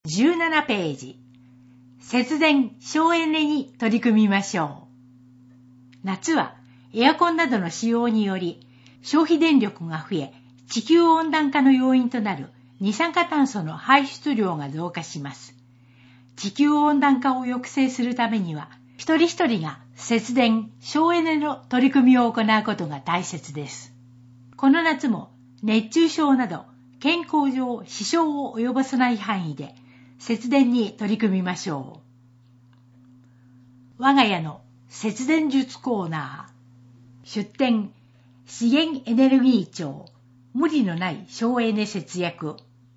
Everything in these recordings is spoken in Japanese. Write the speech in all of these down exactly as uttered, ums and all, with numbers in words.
じゅうななページ。節電省エネに取り組みましょう。夏はエアコンなどの使用により消費電力が増え、地球温暖化の要因となる二酸化炭素の排出量が増加します。地球温暖化を抑制するためには、一人一人が節電省エネの取り組みを行うことが大切です。この夏も熱中症など健康上支障を及ぼさない範囲で節電に取り組みましょう。我が家の節電術コーナー。出展、資源エネルギー庁、無理のない省エネ節約。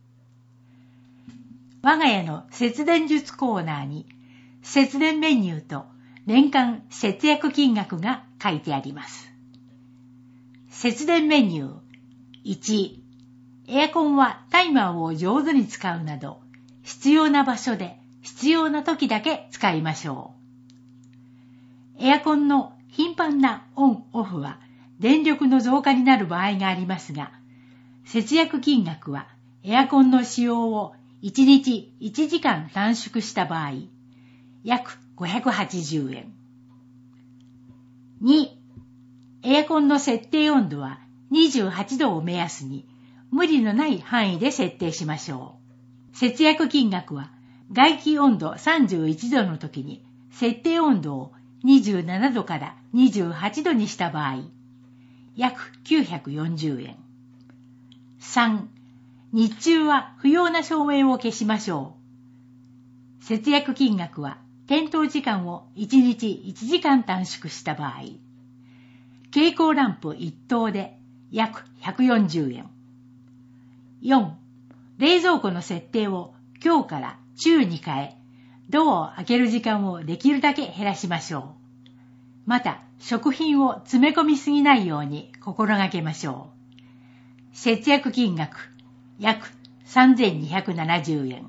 我が家の節電術コーナーに節電メニューと年間節約金額が書いてあります。節電メニュー。いち、エアコンはタイマーを上手に使うなど、必要な場所で必要な時だけ使いましょう。エアコンの頻繁なオンオフは電力の増加になる場合がありますが、節約金額はエアコンの使用をいちにちいちじかん短縮した場合、約ごひゃくはちじゅうえん。に、エアコンの設定温度はにじゅうはちどを目安に無理のない範囲で設定しましょう。節約金額は外気温度さんじゅういちどの時に設定温度をにじゅうななどからにじゅうはちどにした場合、約きゅうひゃくよんじゅうえん。さん、日中は不要な照明を消しましょう。節約金額は点灯時間をいちにちいちじかん短縮した場合、蛍光ランプいちとうで約ひゃくよんじゅうえん。よん、冷蔵庫の設定を強から中に変え、ドアを開ける時間をできるだけ減らしましょう。また、食品を詰め込みすぎないように心がけましょう。節約金額、約さんぜんにひゃくななじゅうえん。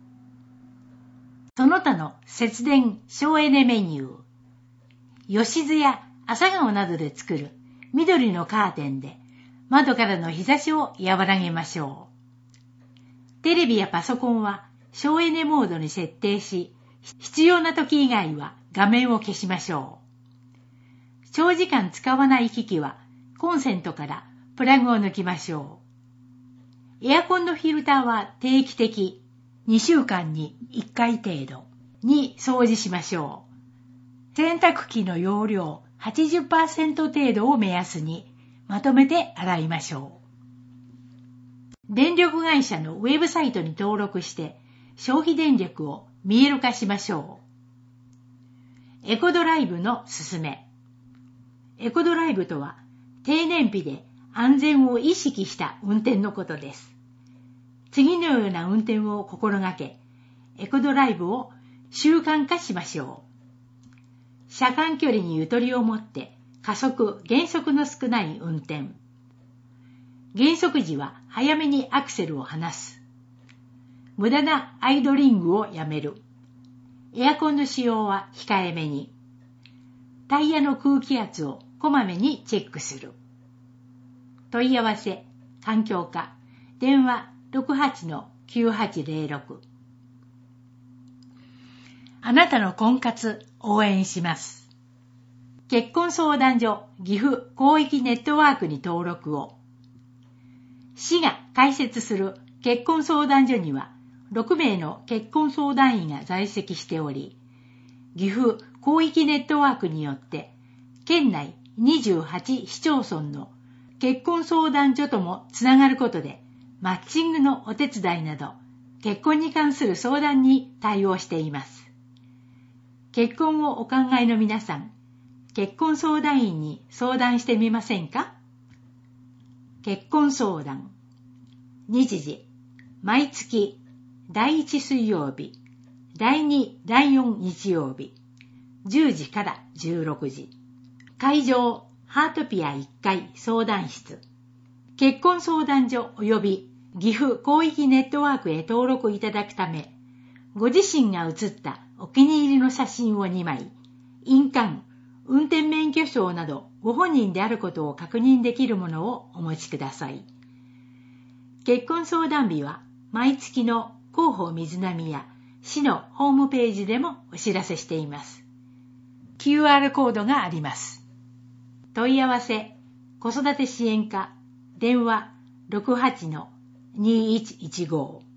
その他の節電省エネメニュー。吉津や朝顔などで作る緑のカーテンで窓からの日差しを和らげましょう。テレビやパソコンは省エネモードに設定し、必要な時以外は画面を消しましょう。長時間使わない機器はコンセントからプラグを抜きましょう。エアコンのフィルターは定期的にしゅうかんにいっかい程度に掃除しましょう。洗濯機の容量 はちじゅっパーセント 程度を目安にまとめて洗いましょう。電力会社のウェブサイトに登録して消費電力を見える化しましょう。エコドライブのすすめ。エコドライブとは低燃費で安全を意識した運転のことです。次のような運転を心がけ、エコドライブを習慣化しましょう。車間距離にゆとりを持って加速・減速の少ない運転。減速時は早めにアクセルを離す。無駄なアイドリングをやめる。エアコンの使用は控えめに。タイヤの空気圧をこまめにチェックする。問い合わせ、環境課、電話 ろくはちのきゅうはちゼロろく。あなたの婚活応援します。結婚相談所岐阜広域ネットワークに登録を。市が開設する結婚相談所にはろくめいの結婚相談員が在籍しており、岐阜広域ネットワークによって県内にじゅうはち市町村の結婚相談所ともつながることで、マッチングのお手伝いなど結婚に関する相談に対応しています。結婚をお考えの皆さん、結婚相談員に相談してみませんか？結婚相談。日時、毎月だいいち水曜日、だいに、だいよん日曜日、じゅうじからじゅうろくじ。会場、ハートピアいっかい相談室。結婚相談所及び岐阜広域ネットワークへ登録いただくため、ご自身が写ったお気に入りの写真をにまい、印鑑、運転免許証などご本人であることを確認できるものをお持ちください。結婚相談日は毎月の広報水波や市のホームページでもお知らせしています。キューアール コードがあります。問い合わせ、子育て支援課、電話 ろくはちのにいちいちご